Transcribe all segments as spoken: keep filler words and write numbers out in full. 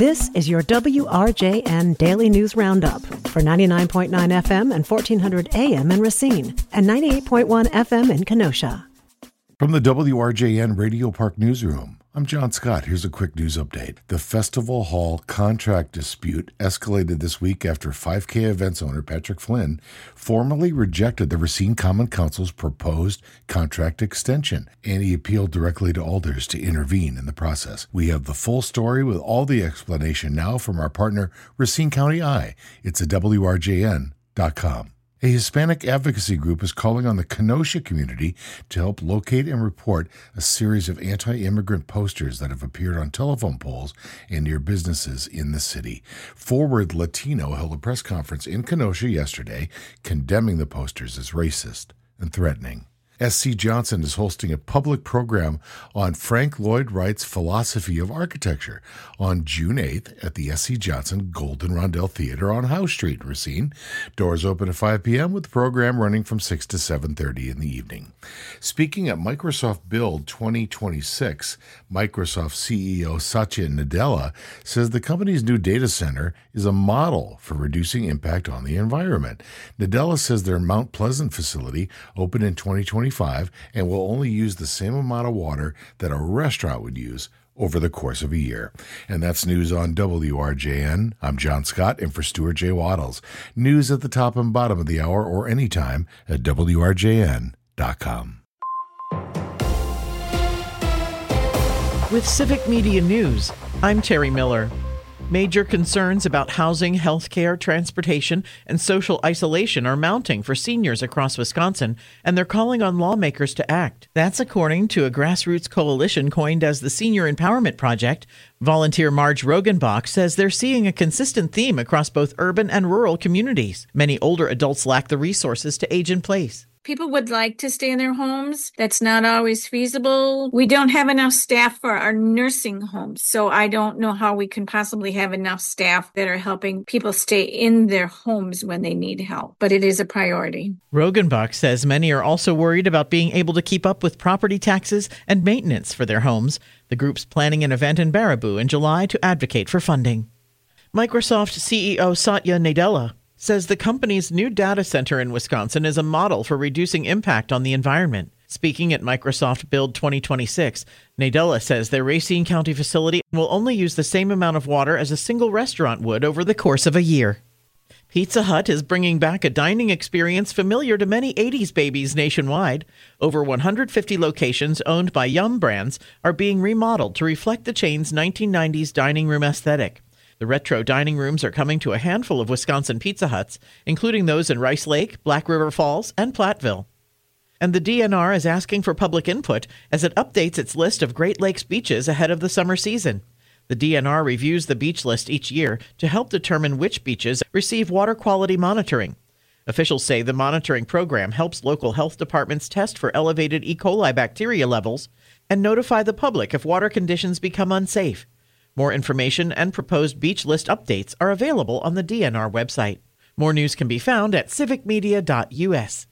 This is your W R J N Daily News Roundup for ninety-nine point nine F M and fourteen hundred A M in Racine and ninety-eight point one F M in Kenosha. From the W R J N Radio Park Newsroom, I'm John Scott. Here's a quick news update. The Festival Hall contract dispute escalated this week after five K Events owner Patrick Flynn formally rejected the Racine Common Council's proposed contract extension, and he appealed directly to Alders to intervene in the process. We have the full story with all the explanation now from our partner, Racine County Eye. It's at W R J N dot com. A Hispanic advocacy group is calling on the Kenosha community to help locate and report a series of anti-immigrant posters that have appeared on telephone poles and near businesses in the city. Forward Latino held a press conference in Kenosha yesterday condemning the posters as racist and threatening. S C Johnson is hosting a public program on Frank Lloyd Wright's philosophy of architecture on June eighth at the S C Johnson Golden Rondell Theater on House Street in Racine. Doors open at five p.m. with the program running from six to seven thirty in the evening. Speaking at Microsoft Build twenty twenty-six, Microsoft C E O Satya Nadella says the company's new data center is a model for reducing impact on the environment. Nadella says their Mount Pleasant facility opened in twenty twenty-five and will only use the same amount of water that a restaurant would use over the course of a year. And that's news on W R J N. I'm John Scott, and for Stuart J. Waddles. News at the top and bottom of the hour or anytime at W R J N dot com. With Civic Media News, I'm Terry Miller. Major concerns about housing, healthcare, transportation, and social isolation are mounting for seniors across Wisconsin, and they're calling on lawmakers to act. That's according to a grassroots coalition coined as the Senior Empowerment Project. Volunteer Marge Rogenbach says they're seeing a consistent theme across both urban and rural communities. Many older adults lack the resources to age in place. People would like to stay in their homes. That's not always feasible. We don't have enough staff for our nursing homes, so I don't know how we can possibly have enough staff that are helping people stay in their homes when they need help. But it is a priority. Rogenbach says many are also worried about being able to keep up with property taxes and maintenance for their homes. The group's planning an event in Baraboo in July to advocate for funding. Microsoft C E O Satya Nadella says the company's new data center in Wisconsin is a model for reducing impact on the environment. Speaking at Microsoft Build twenty twenty-six, Nadella says their Racine County facility will only use the same amount of water as a single restaurant would over the course of a year. Pizza Hut is bringing back a dining experience familiar to many eighties babies nationwide. Over one hundred fifty locations owned by Yum Brands are being remodeled to reflect the chain's nineteen nineties dining room aesthetic. The retro dining rooms are coming to a handful of Wisconsin Pizza Huts, including those in Rice Lake, Black River Falls, and Platteville. And the D N R is asking for public input as it updates its list of Great Lakes beaches ahead of the summer season. The D N R reviews the beach list each year to help determine which beaches receive water quality monitoring. Officials say the monitoring program helps local health departments test for elevated E. coli bacteria levels and notify the public if water conditions become unsafe. More information and proposed beach list updates are available on the D N R website. More news can be found at civic media dot U S.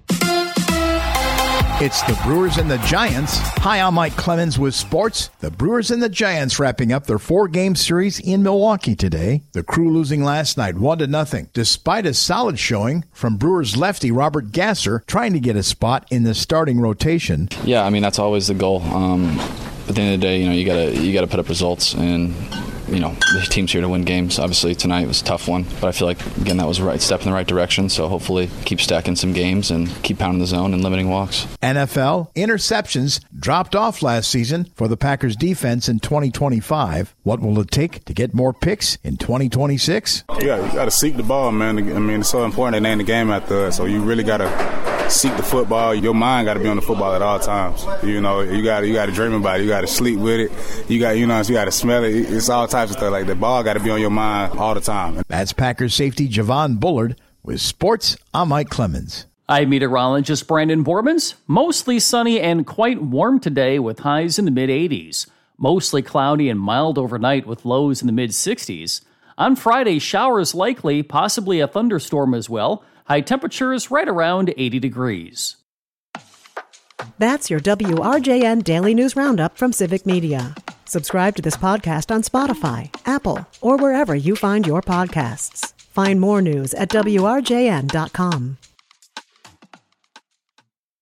It's the Brewers and the Giants. Hi, I'm Mike Clemens with sports. The Brewers and the Giants wrapping up their four-game series in Milwaukee today. The Crew losing last night one to nothing, despite a solid showing from Brewers lefty Robert Gasser trying to get a spot in the starting rotation. Yeah, I mean, that's always the goal. Um, at the end of the day, you know, you gotta you gotta put up results, and you know, the team's here to win games. Obviously, tonight was a tough one, but I feel like, again, that was a right step in the right direction. So hopefully keep stacking some games and keep pounding the zone and limiting walks. N F L interceptions dropped off last season for the Packers defense in twenty twenty-five. What will it take to get more picks in twenty twenty-six? Yeah, you got to seek the ball, man. I mean, it's so important they name the game after us. So you really got to seek the football. Your mind got to be on the football at all times. You know, you got you got to dream about it. You got to sleep with it. You got, you know, you got to smell it. It's all types of stuff. Like the ball got to be on your mind all the time. That's Packers safety Javon Bullard with sports. I'm Mike Clemens. I'm meteorologist Brandon Bormans. Mostly sunny and quite warm today with highs in the mid eighties. Mostly cloudy and mild overnight with lows in the mid sixties. On Friday, showers likely, possibly a thunderstorm as well. High temperatures right around eighty degrees. That's your W R J N Daily News Roundup from Civic Media. Subscribe to this podcast on Spotify, Apple, or wherever you find your podcasts. Find more news at W R J N dot com.